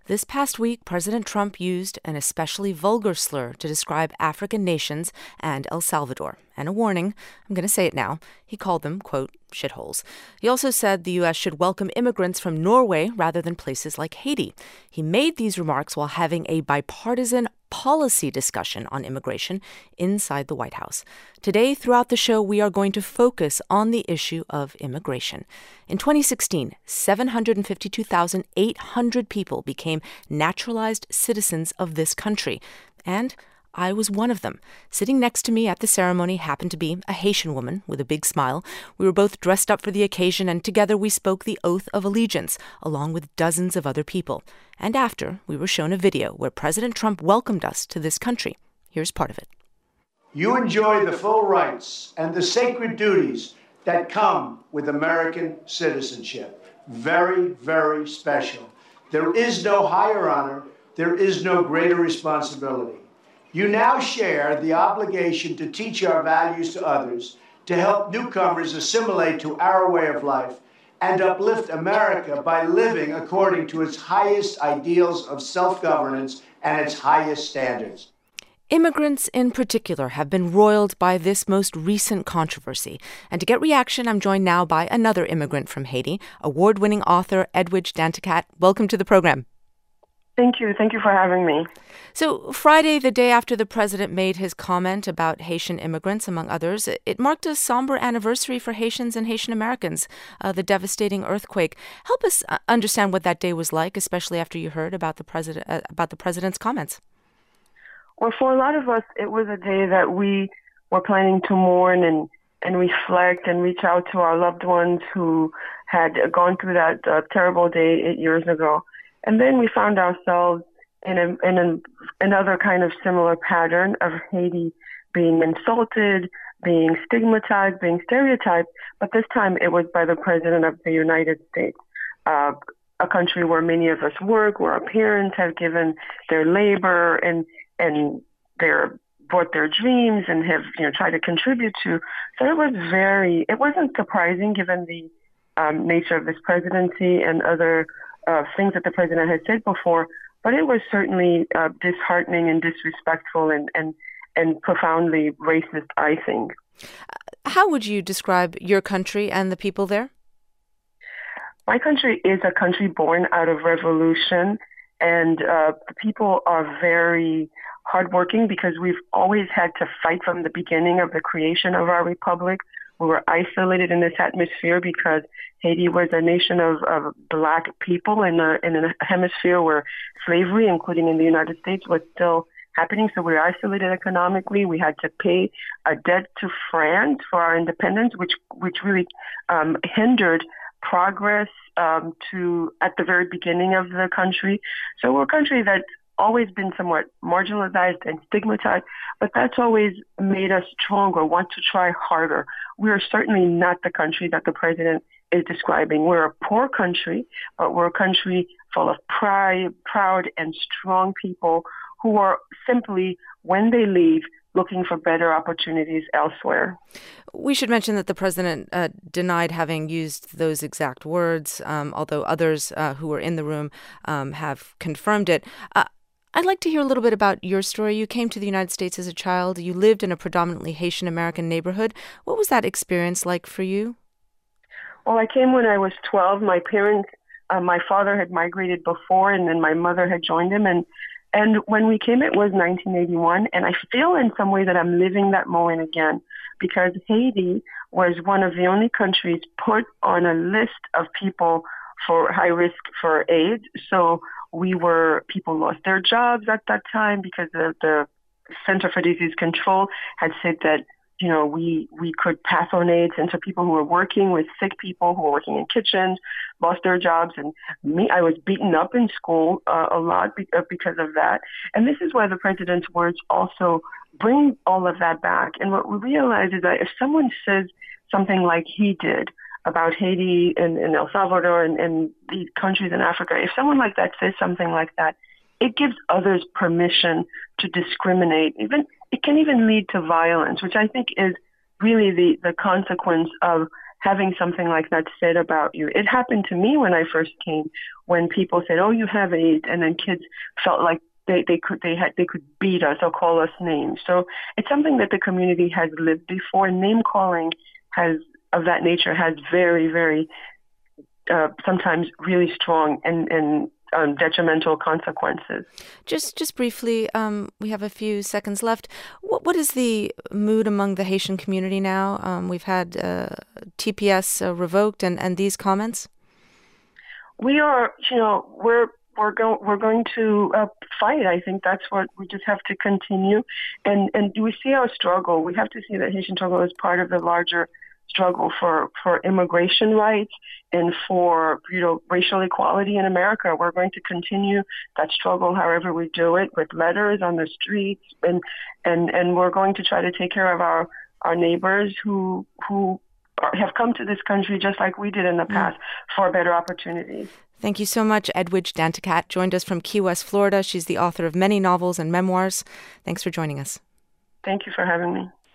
This past week, President Trump used an especially vulgar slur to describe African nations and El Salvador. And a warning, I'm going to say it now, he called them, quote, shitholes. He also said the U.S. should welcome immigrants from Norway rather than places like Haiti. He made these remarks while having a bipartisan policy discussion on immigration inside the White House. Today, throughout the show, we are going to focus on the issue of immigration. In 2016, 752,800 people became naturalized citizens of this country. And I was one of them. Sitting next to me at the ceremony happened to be a Haitian woman with a big smile. We were both dressed up for the occasion, and together we spoke the oath of allegiance, along with dozens of other people. And after, we were shown a video where President Trump welcomed us to this country. Here's part of it. You enjoy the full rights and the sacred duties that come with American citizenship. Very, very special. There is no higher honor. There is no greater responsibility. You now share the obligation to teach our values to others, to help newcomers assimilate to our way of life, and uplift America by living according to its highest ideals of self-governance and its highest standards. Immigrants in particular have been roiled by this most recent controversy. And to get reaction, I'm joined now by another immigrant from Haiti, award-winning author Edwidge Danticat. Welcome to the program. Thank you. Thank you for having me. So Friday, the day after the president made his comment about Haitian immigrants, among others, it marked a somber anniversary for Haitians and Haitian Americans, the devastating earthquake. Help us understand what that day was like, especially after you heard about the president's comments. Well, for a lot of us, it was a day that we were planning to mourn and reflect and reach out to our loved ones who had gone through that terrible day 8 years ago. And then we found ourselves in another kind of similar pattern of Haiti being insulted, being stigmatized, being stereotyped, but this time it was by the President of the United States, a country where many of us work, where our parents have given their labor and brought their dreams and have tried to contribute to. So it wasn't surprising given the nature of this presidency and other things that the president had said before, but it was certainly disheartening and disrespectful and profoundly racist, I think. How would you describe your country and the people there? My country is a country born out of revolution, and the people are very hardworking because we've always had to fight from the beginning of the creation of our republic. We were isolated in this atmosphere because Haiti was a nation of Black people in a hemisphere where slavery, including in the United States, was still happening. So we were isolated economically. We had to pay a debt to France for our independence, which really hindered progress at the very beginning of the country. So we're a country that's always been somewhat marginalized and stigmatized, but that's always made us stronger, want to try harder. We are certainly not the country that the president is describing. We're a poor country, but we're a country full of pride, proud and strong people who are simply, when they leave, looking for better opportunities elsewhere. We should mention that the president denied having used those exact words, although others who were in the room have confirmed it. I'd like to hear a little bit about your story. You came to the United States as a child. You lived in a predominantly Haitian American neighborhood. What was that experience like for you? Well, I came when I was 12. My parents, my father had migrated before, and then my mother had joined him. And when we came, it was 1981. And I feel in some way that I'm living that moment again, because Haiti was one of the only countries put on a list of people for high risk for AIDS. So people lost their jobs at that time because the Center for Disease Control had said that, we could pass on AIDS. And so people who were working with sick people, who were working in kitchens, lost their jobs. And I was beaten up in school a lot because of that. And this is why the president's words also bring all of that back. And what we realize is that if someone says something like he did about Haiti and El Salvador and these countries in Africa, if someone like that says something like that, it gives others permission to discriminate. It can even lead to violence, which I think is really the consequence of having something like that said about you. It happened to me when I first came, when people said, "Oh, you have AIDS," and then kids felt like they could beat us or call us names. So it's something that the community has lived before. Name calling of that nature has very, very sometimes really strong and detrimental consequences. Just briefly, we have a few seconds left. What is the mood among the Haitian community now? We've had TPS revoked, and these comments. We are, we're going to fight. I think that's what we just have to continue, and we see our struggle. We have to see that Haitian struggle is part of the larger struggle for immigration rights and for racial equality in America. We're going to continue that struggle however we do it, with letters on the streets, and we're going to try to take care of our neighbors who have come to this country just like we did in the past for better opportunities. Thank you so much. Edwidge Danticat joined us from Key West, Florida. She's the author of many novels and memoirs. Thanks for joining us. Thank you for having me.